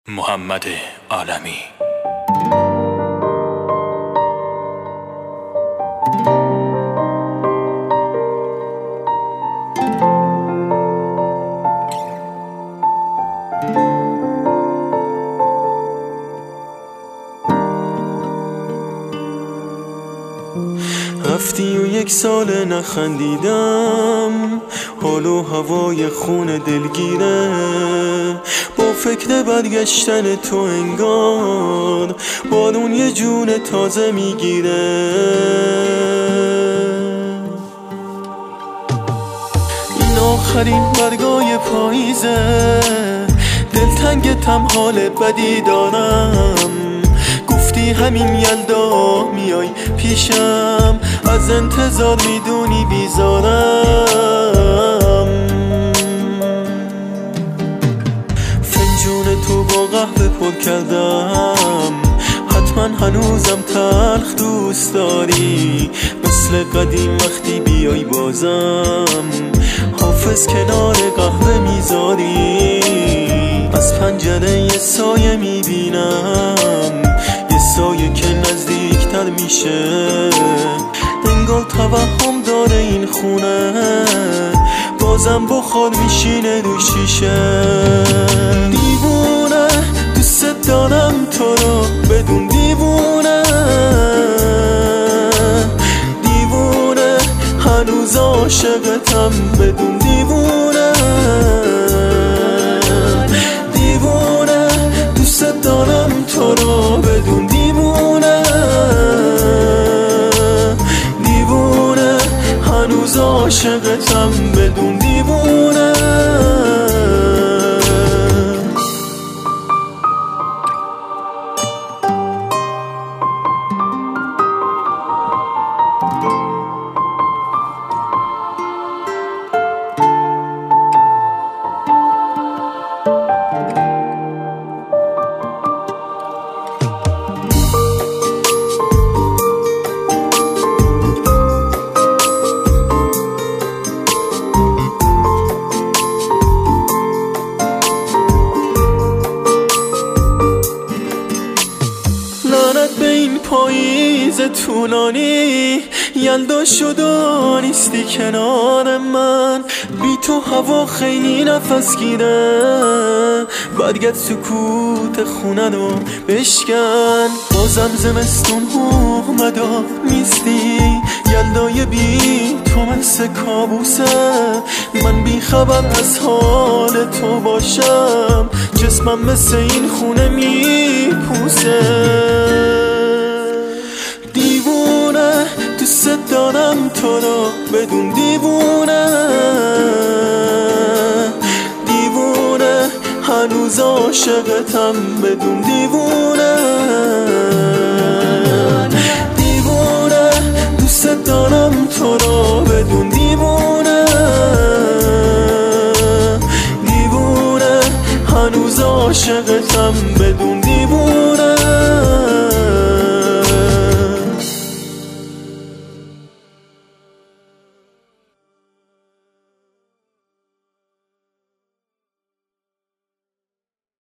محمد عالمی. رفتی و 1 سال نخندیدم، حال و هوای خون دلگیره. با فکر برگشتن تو انگار بارون یه جون تازه میگیره. این آخرین برگای پاییزه، دلتنگتم حال بدی دارم. گفتی همین یلدا میای پیشم، از انتظار میدونی بیزارم. فنجون تو با قهوه پر کردم، حتما هنوزم تلخ دوست داری. مثل قدیم وقتی بیای بازم، حافظ کنار قهوه میذاری. از پنجره یه سایه میبینم، سایه که نزدیکتر میشه. انگار توهم داره این خونه، بازم بخار میشینه رو شیشه. دیوونه دوست دارم تو رو بدون دیوونه. دیوونه هنوز عاشقتم بدون دیوونه. دیوونه دوست دارم تو رو بدون دیوونه. دیوونه هنوز عاشقتم بدون دیوونه. به این پاییز طولانی، یلدا شد و نیستی کنار من. بی تو هوا خیلی نفس گیره، برگرد سکوت خونه رو بشکن. بازم زمستون اومد و نیستی، یلدای بی تو مثل کابوسه. من بی خبر از حال تو باشم، جسمم مثل این خونه میپوسه. دیوونه دوست دارم تو رو بدون دیوونه. دیوونه هنوز عاشقتم بدون دیوونه.